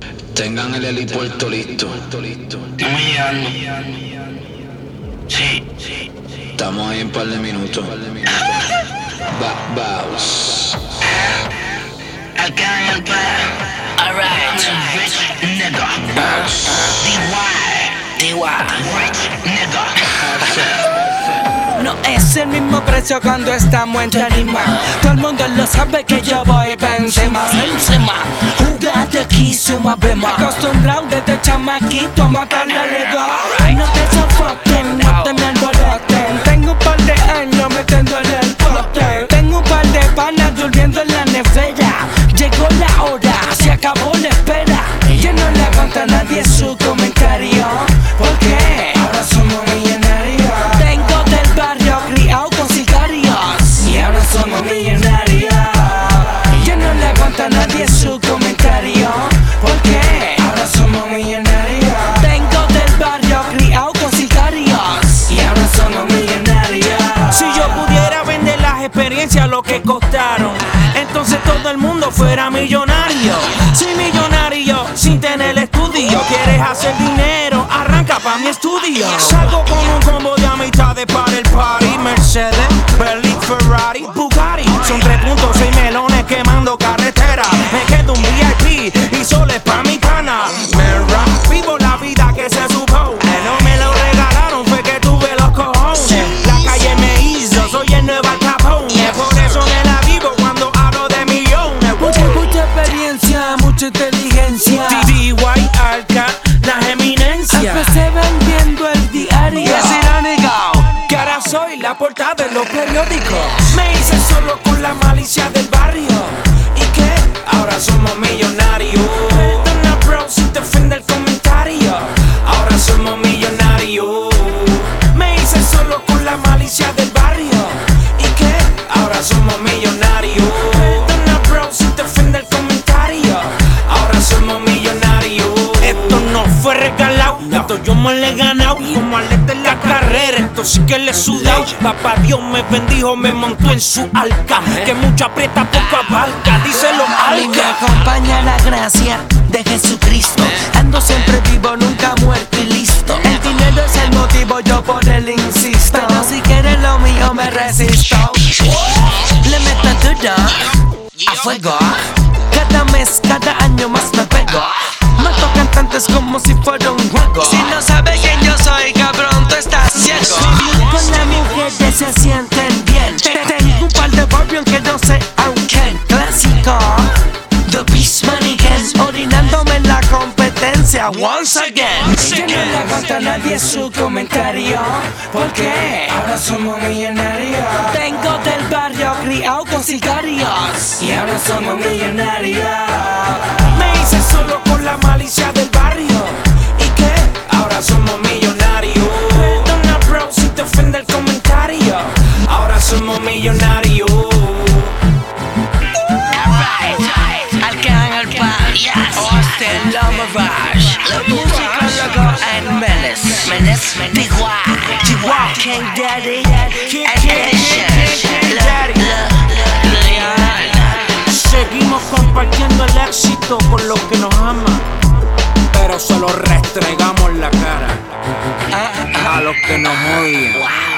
Tengan el helipuerto listo. Estamos llegando. Sí. Estamos ahí en un par de minutos. Bounce. Acá en el bar. Alright. Rich nigga. DY. Rich nigga. No es el mismo precio cuando estamos en tarima. Todo el mundo lo sabe que yo voy Benzema. Jugate aquí, suma bema. Acostumbrado desde chamaquito a matarle al ego. No te sofoquen, no te me alboroten. Tengo un par de años metiéndole el pote. Tengo un par de panas durmiendo en la nevera. Llegó la hora, se acabó la espera. Ya no le aguanta a nadie su comentario. ¿Por qué? Ahora somos millonarios. Tengo del barrio criado con sicarios y ahora somos millonarios. Ya no le aguanta a nadie su comentario. ¿Por qué? Ahora somos millonarios. Tengo del barrio criado con sicarios y ahora somos millonarios. Si yo pudiera vender las experiencias lo que costaron, entonces todo el mundo fuera millonario. Soy millonario sin tener estudio. ¿Quieres hacer dinero? Arranca pa' mi estudio. Salgo con un combo de amistades para el party. Mercedes, Bentley, Ferrari, Bugatti. Son 3.6 melones quemando carretera. Me quedo un VIP y solo es pa' mi cana. Merra, vivo la vida que se supone. No me lo regalaron, fue que tuve los cojones. La calle me hizo, soy el nuevo Al Capone. Por eso me la vivo cuando hablo de millones. Mucha experiencia, mucha inteligencia. DY, Arca, las eminencias. Empecé vendiendo el diario. Que ahora soy la portada de los periódicos. Me hice solo con la malicia del barrio. ¿Y qué? Ahora somos millonarios. Perdona, bro, si te ofende el comentario. Ahora somos millonarios. Me hice solo con la malicia del barrio. ¿Y qué? Ahora somos millonarios. Perdona, bro, si te ofende el comentario. Ahora somos millonarios. Esto no fue regalado, esto yo me lo he ganado. Como atleta en la carrera, esto sí que le he sudado. Papá Dios me bendijo, me montó en su arca. Que mucho aprieta, poco abarca, díselo Y me Alca. acompaña la gracia de Jesucristo. Ando siempre vivo, nunca muerto y listo. El dinero es el motivo, yo por él insisto. Pero si quieres lo mío me resisto. Le meto duro a fuego. Cada mes, cada año más me pego. Mato cantantes como si fuera un juego. Si no sabes quién yo soy, cabrón, tú estás ciego. Con la mujer se sienten bien. Tengo un par de barrios que no sé aunque. Clásico, The Beast Mannequin, Orinándome en la competencia once again. Ya no le aguanta a nadie su comentario. ¿Por qué? Ahora somos millonarios. Tengo del barrio criado con sicarios y ahora somos millonarios. Me hice solo con la malicia del barrio. ¿Y qué? Ahora somos millonarios. Perdona, bro, si te ofende el comentario. Ahora somos millonarios. Arcángel Paz, Austin Lomarage, La Musicólogo and Menace, DY, King Daddy, and Edition. Seguimos compartiendo el éxito con los que nos aman, pero se lo restregamos la cara a los que nos odian.